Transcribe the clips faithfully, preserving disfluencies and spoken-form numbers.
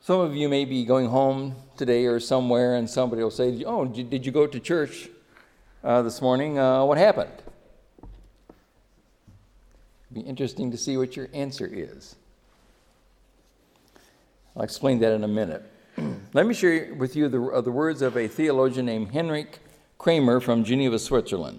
Some of you may be going home today or somewhere, and somebody will say, oh, did you go to church uh, this morning? Uh, what happened? It'd be interesting to see what your answer is. I'll explain that in a minute. Let me share with you the, uh, the words of a theologian named Henrik Kramer from Geneva, Switzerland.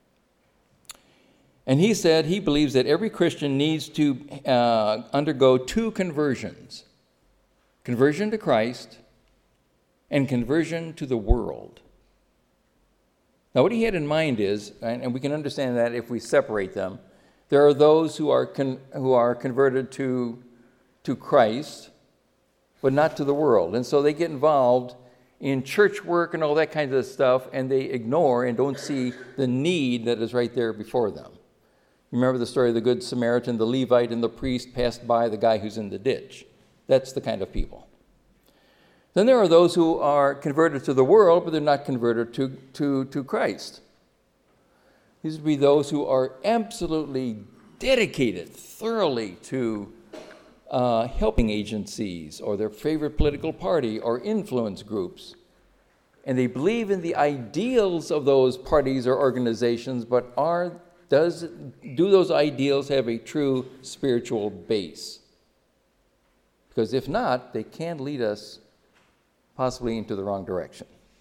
And he said he believes that every Christian needs to uh, undergo two conversions. Conversion to Christ and conversion to the world. Now, what he had in mind is, and we can understand that if we separate them, there are those who are con- who are converted to, to Christ, but not to the world. And so they get involved in church work and all that kind of stuff, and they ignore and don't see the need that is right there before them. Remember the story of the Good Samaritan, the Levite and the priest passed by the guy who's in the ditch. That's the kind of people. Then there are those who are converted to the world, but they're not converted to, to, to Christ. These would be those who are absolutely dedicated thoroughly to uh, helping agencies or their favorite political party or influence groups. And they believe in the ideals of those parties or organizations, but are does do those ideals have a true spiritual base? Because if not, they can lead us possibly into the wrong direction.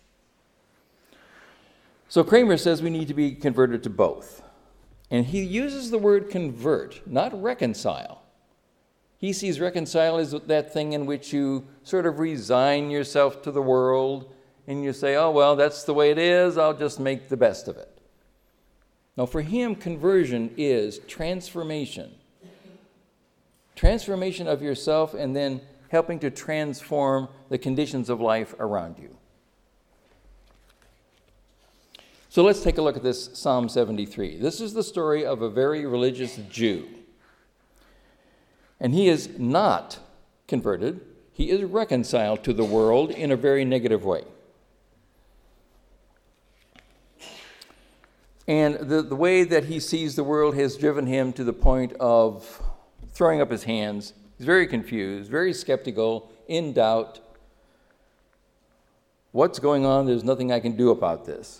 So Kramer says we need to be converted to both. And he uses the word convert, not reconcile. He sees reconcile as that thing in which you sort of resign yourself to the world and you say, oh, well, that's the way it is, I'll just make the best of it. Now, for him, conversion is transformation. Transformation of yourself and then helping to transform the conditions of life around you. So let's take a look at this Psalm seventy-three. This is the story of a very religious Jew. And he is not converted. He is reconciled to the world in a very negative way. And the, the way that he sees the world has driven him to the point of throwing up his hands. He's very confused, very skeptical, in doubt. What's going on? There's nothing I can do about this.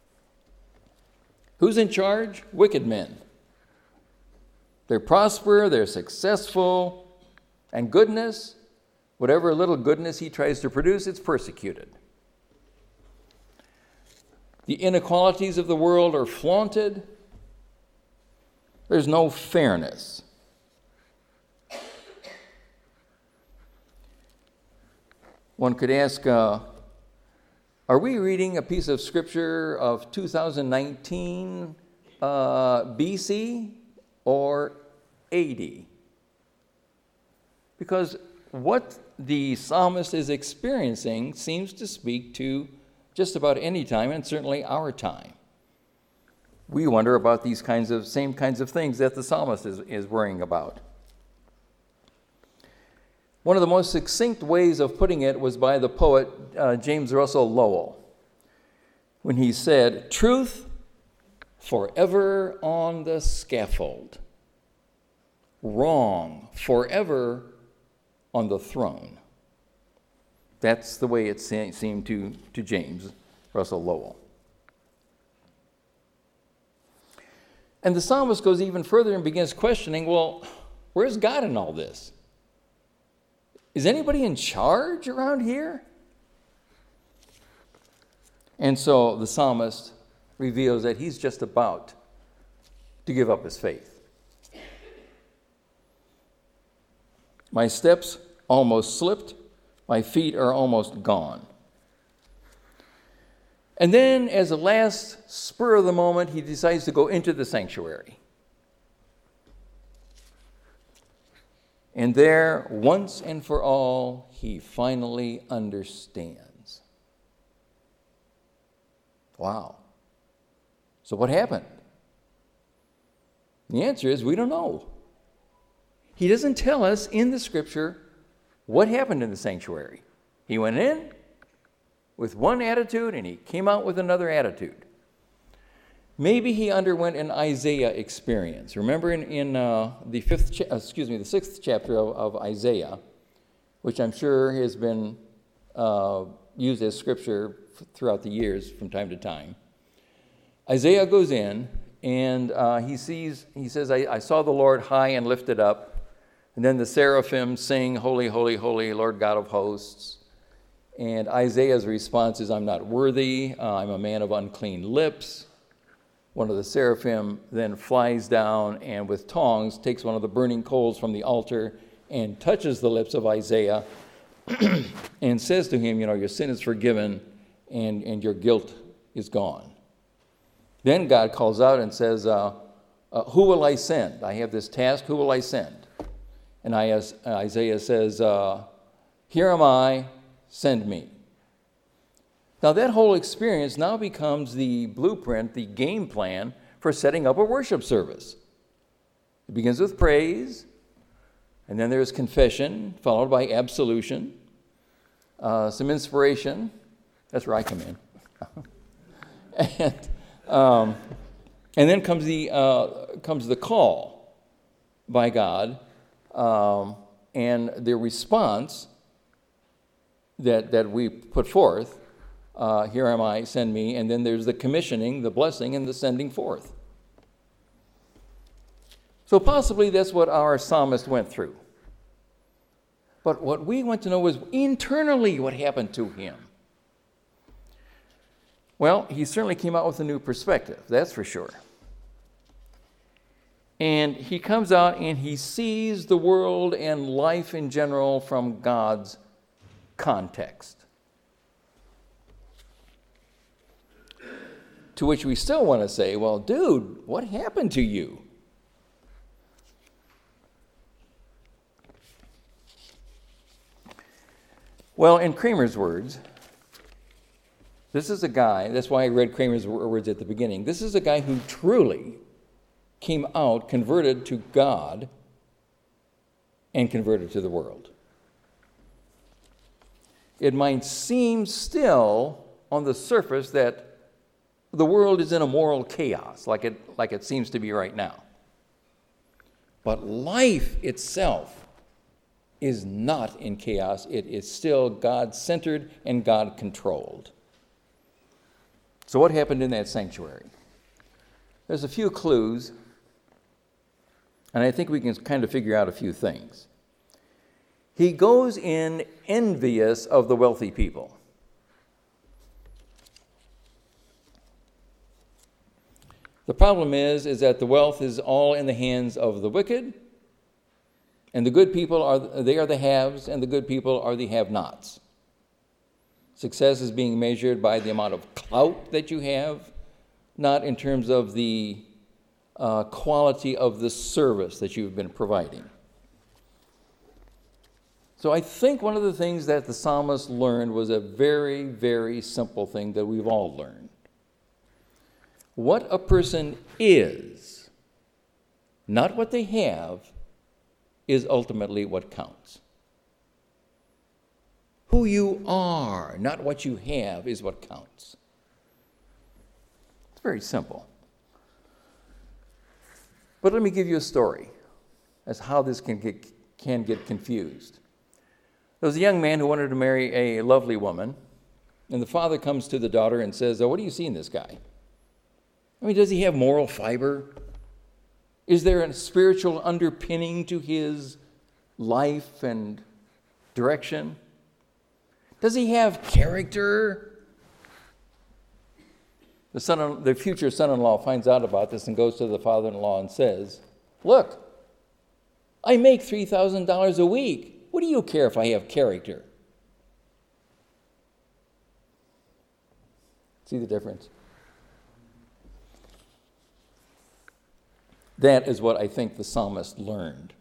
Who's in charge? Wicked men. They're prosper, they're successful, and goodness, whatever little goodness he tries to produce, it's persecuted. The inequalities of the world are flaunted. There's no fairness. One could ask, uh, are we reading a piece of scripture of two thousand nineteen uh, B C or A D? Because what the psalmist is experiencing seems to speak to just about any time, and certainly our time. We wonder about these kinds of same kinds of things that the psalmist is, is worrying about. One of the most succinct ways of putting it was by the poet uh, James Russell Lowell, when he said, "Truth forever on the scaffold, wrong forever on the throne." That's the way it seemed to, to James Russell Lowell. And the psalmist goes even further and begins questioning, well, where's God in all this? Is anybody in charge around here? And so the psalmist reveals that he's just about to give up his faith. My steps almost slipped. My feet are almost gone. And then, as a last spur of the moment, he decides to go into the sanctuary. And there, once and for all, he finally understands. Wow. So what happened? The answer is we don't know. He doesn't tell us in the scripture what happened in the sanctuary. He went in with one attitude and he came out with another attitude. Maybe he underwent an Isaiah experience. Remember in, in uh, the fifth, cha- excuse me, the sixth chapter of, of Isaiah, which I'm sure has been uh, used as scripture f- throughout the years from time to time. Isaiah goes in, and uh, he sees, he says, I, I saw the Lord high and lifted up, and then the seraphim sing, Holy, holy, holy, Lord God of hosts. And Isaiah's response is, I'm not worthy, uh, I'm a man of unclean lips. One of the seraphim then flies down and with tongs takes one of the burning coals from the altar and touches the lips of Isaiah and says to him, you know, your sin is forgiven and, and your guilt is gone. Then God calls out and says, uh, uh, who will I send? I have this task, who will I send? And I, uh, Isaiah says, uh, here am I, send me. Now that whole experience now becomes the blueprint, the game plan for setting up a worship service. It begins with praise, and then there's confession, followed by absolution, uh, some inspiration. That's where I come in. and, um, and then comes the uh, comes the call by God, um, and the response that that we put forth. Uh, here am I, send me. And then there's the commissioning, the blessing, and the sending forth. So possibly that's what our psalmist went through. But what we want to know is internally what happened to him. Well, he certainly came out with a new perspective, that's for sure. And he comes out and he sees the world and life in general from God's context. To which we still want to say, well, dude, what happened to you? Well, in Kramer's words, this is a guy, that's why I read Kramer's words at the beginning. This is a guy who truly came out, converted to God, and converted to the world. It might seem still on the surface that the world is in a moral chaos, like it, like it seems to be right now. But life itself is not in chaos. It is still God-centered and God-controlled. So what happened in that sanctuary? There's a few clues, and I think we can kind of figure out a few things. He goes in envious of the wealthy people. The problem is, is that the wealth is all in the hands of the wicked, and the good people are, they are the haves, and the good people are the have-nots. Success is being measured by the amount of clout that you have, not in terms of the uh, quality of the service that you've been providing. So I think one of the things that the psalmist learned was a very, very simple thing that we've all learned. What a person is, not what they have, is ultimately what counts. Who you are, not what you have, is what counts. It's very simple. But let me give you a story as how this can get, can get confused. There was a young man who wanted to marry a lovely woman, and the father comes to the daughter and says, oh, what do you see in this guy? I mean, does he have moral fiber? Is there a spiritual underpinning to his life and direction? Does he have character? The son, the future son-in-law finds out about this and goes to the father-in-law and says, look, I make three thousand dollars a week. What do you care if I have character? See the difference? That is what I think the psalmist learned.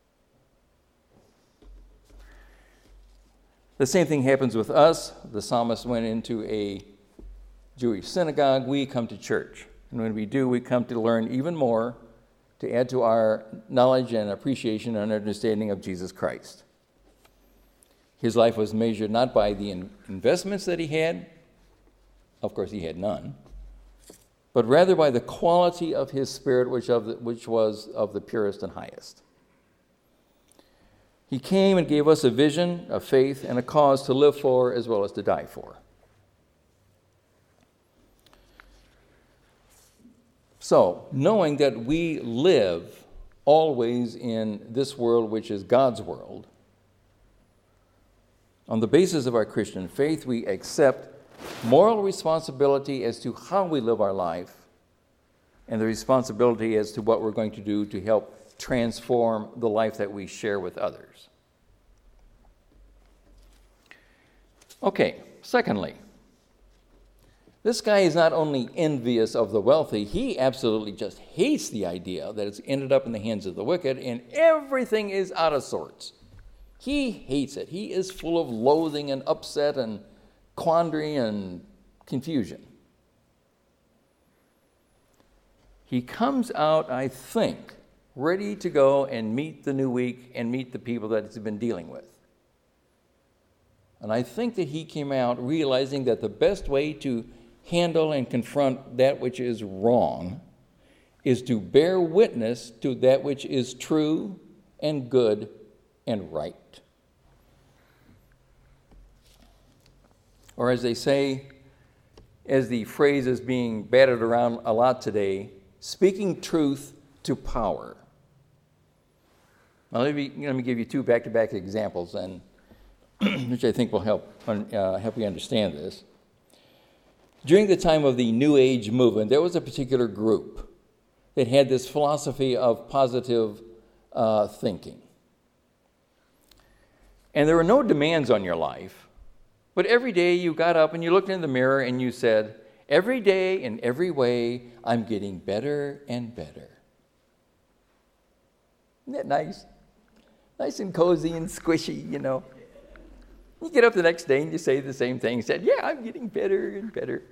The same thing happens with us. The psalmist went into a Jewish synagogue. We come to church. And when we do, we come to learn even more, to add to our knowledge and appreciation and understanding of Jesus Christ. His life was measured not by the in- investments that he had. Of course, he had none. But rather by the quality of his spirit, which, of the, which was of the purest and highest. He came and gave us a vision, a faith, and a cause to live for as well as to die for. So, knowing that we live always in this world, which is God's world, on the basis of our Christian faith, we accept moral responsibility as to how we live our life and the responsibility as to what we're going to do to help transform the life that we share with others. Okay, secondly, this guy is not only envious of the wealthy, he absolutely just hates the idea that it's ended up in the hands of the wicked and everything is out of sorts. He hates it. He is full of loathing and upset and quandary and confusion. He comes out, I think, ready to go and meet the new week and meet the people that he's been dealing with. And I think that he came out realizing that the best way to handle and confront that which is wrong is to bear witness to that which is true and good and right. Or as they say, as the phrase is being batted around a lot today, speaking truth to power. Now, let me, let me give you two back-to-back examples, and which I think will help, uh, help you understand this. During the time of the New Age movement, there was a particular group that had this philosophy of positive uh, thinking. And there were no demands on your life, but every day you got up and you looked in the mirror and you said, every day in every way, I'm getting better and better. Isn't that nice? Nice and cozy and squishy, you know. You get up the next day and you say the same thing. You said, yeah, I'm getting better and better.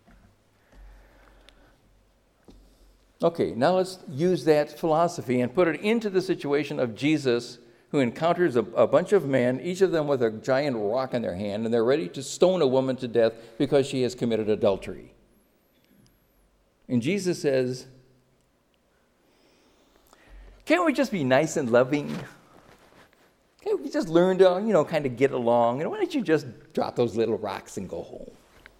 Okay, now let's use that philosophy and put it into the situation of Jesus, who encounters a, a bunch of men, each of them with a giant rock in their hand, and they're ready to stone a woman to death because she has committed adultery. And Jesus says, can't we just be nice and loving? Can't we just learn to, you know, kind of get along? And why don't you just drop those little rocks and go home?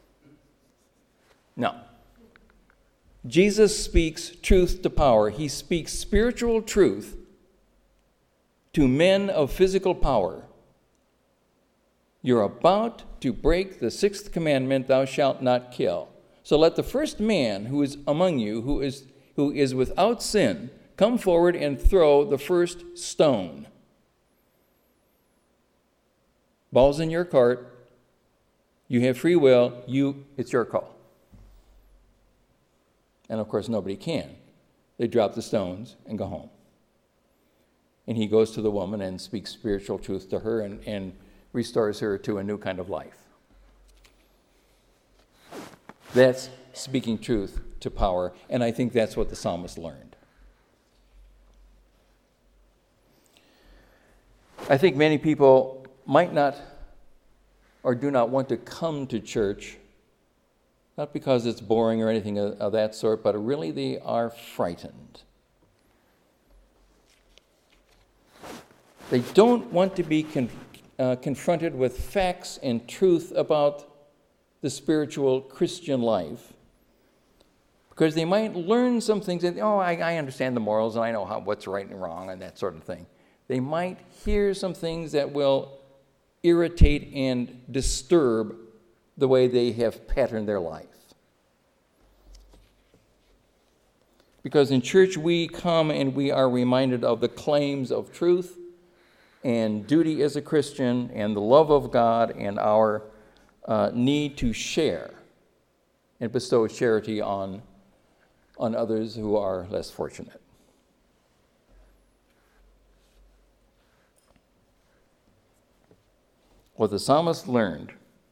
No. Jesus speaks truth to power. He speaks spiritual truth to men of physical power. You're about to break the sixth commandment, thou shalt not kill. So let the first man who is among you, who is, who is without sin, come forward and throw the first stone. Ball's in your court. You have free will. You, it's your call. And of course, nobody can. They drop the stones and go home. And he goes to the woman and speaks spiritual truth to her and, and restores her to a new kind of life. That's speaking truth to power, and I think that's what the psalmist learned. I think many people might not or do not want to come to church, not because it's boring or anything of, of that sort, but really they are frightened. They don't want to be con- uh, confronted with facts and truth about the spiritual Christian life, because they might learn some things that, oh, I, I understand the morals and I know how, what's right and wrong and that sort of thing. They might hear some things that will irritate and disturb the way they have patterned their life. Because in church we come and we are reminded of the claims of truth and duty as a Christian and the love of God and our uh, need to share and bestow charity on, on others who are less fortunate. What the psalmist learned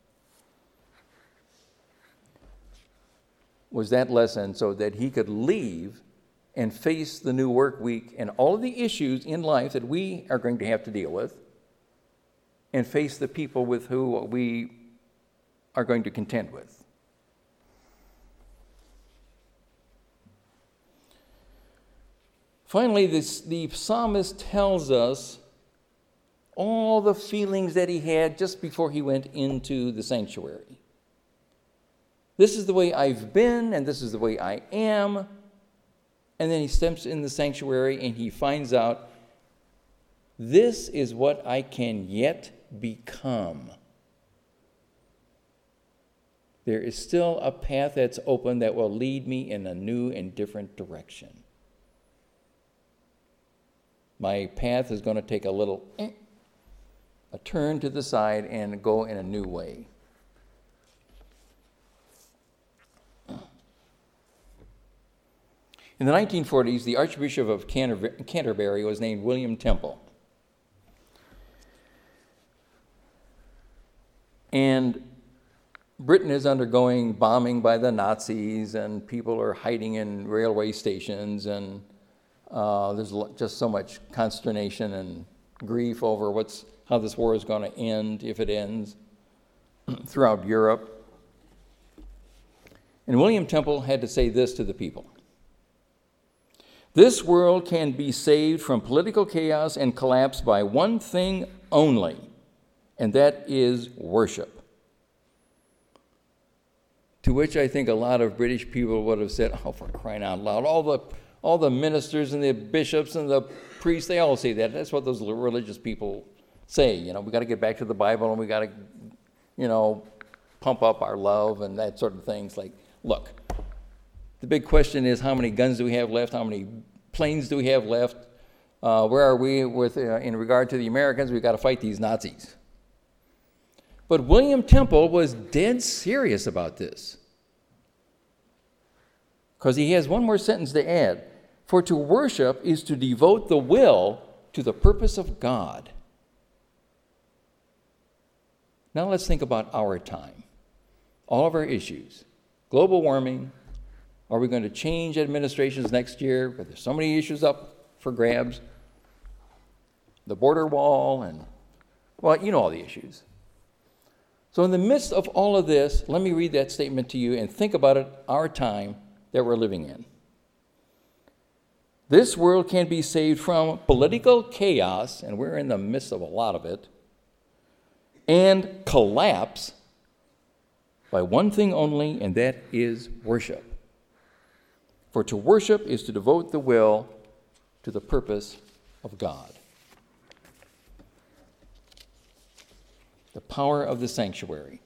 was that lesson so that he could leave and face the new work week and all of the issues in life that we are going to have to deal with, and face the people with who we are going to contend with. Finally, this, the psalmist tells us all the feelings that he had just before he went into the sanctuary. This is the way I've been, and this is the way I am. And then he steps in the sanctuary and he finds out, this is what I can yet become. There is still a path that's open that will lead me in a new and different direction. My path is going to take a little, eh, a turn to the side and go in a new way. In the nineteen forties, the Archbishop of Canterbury was named William Temple. And Britain is undergoing bombing by the Nazis, and people are hiding in railway stations, and uh, there's just so much consternation and grief over what's how this war is going to end, if it ends, throughout Europe. And William Temple had to say this to the people. This world can be saved from political chaos and collapse by one thing only, and that is worship. To which I think a lot of British people would have said, oh, for crying out loud, all the all the ministers and the bishops and the priests, they all say that. That's what those religious people say. You know, we got to get back to the Bible, and we got to, you know, pump up our love and that sort of things. Like, look, the big question is, how many guns do we have left? How many planes do we have left? Uh, where are we with uh, in regard to the Americans? We've got to fight these Nazis. But William Temple was dead serious about this, because he has one more sentence to add. For to worship is to devote the will to the purpose of God. Now let's think about our time. All of our issues. Global warming. Are we going to change administrations next year? But there's so many issues up for grabs. The border wall and, well, you know all the issues. So in the midst of all of this, let me read that statement to you and think about it, our time that we're living in. This world can be saved from political chaos, and we're in the midst of a lot of it, and collapse by one thing only, and that is worship. For to worship is to devote the will to the purpose of God. The power of the sanctuary.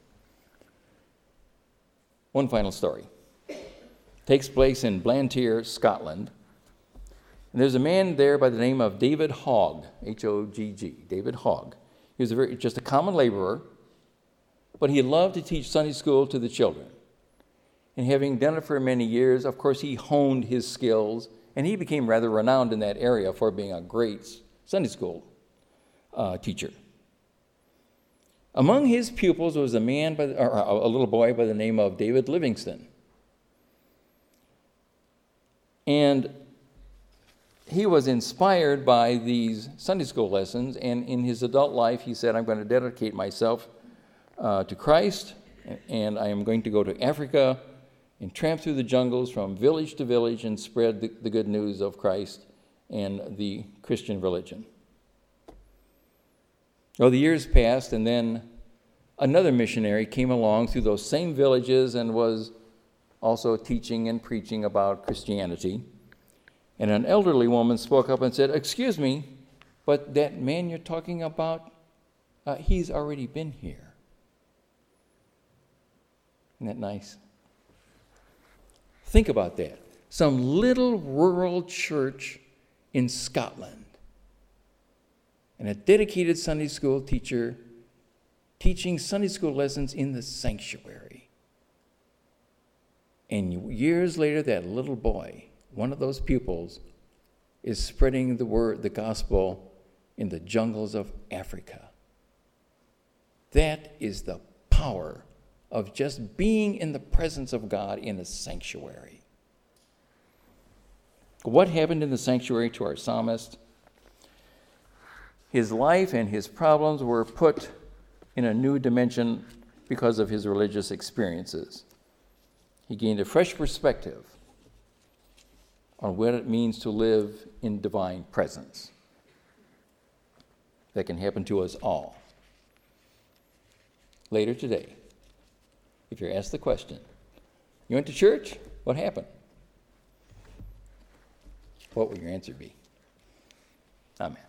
One final story. Takes place in Blantyre, Scotland. And there's a man there by the name of David Hogg, H O G G, David Hogg. He was a very, just a common laborer, but he loved to teach Sunday school to the children. And having done it for many years, of course, he honed his skills, and he became rather renowned in that area for being a great Sunday school uh, teacher. Among his pupils was a man, by the, or a little boy by the name of David Livingston. And he was inspired by these Sunday school lessons, and in his adult life, he said, I'm going to dedicate myself uh, to Christ, and I am going to go to Africa and tramp through the jungles from village to village and spread the, the good news of Christ and the Christian religion. Well, the years passed, and then another missionary came along through those same villages and was also teaching and preaching about Christianity. And an elderly woman spoke up and said, excuse me, but that man you're talking about, uh, he's already been here. Isn't that nice? Think about that. Some little rural church in Scotland. And a dedicated Sunday school teacher teaching Sunday school lessons in the sanctuary. And years later, that little boy, one of those pupils, is spreading the word, the gospel, in the jungles of Africa. That is the power of just being in the presence of God in a sanctuary. What happened in the sanctuary to our psalmist? His life and his problems were put in a new dimension because of his religious experiences. He gained a fresh perspective on what it means to live in divine presence. that can happen to us all. Later today, if you're asked the question, you went to church? What happened? What will your answer be? Amen.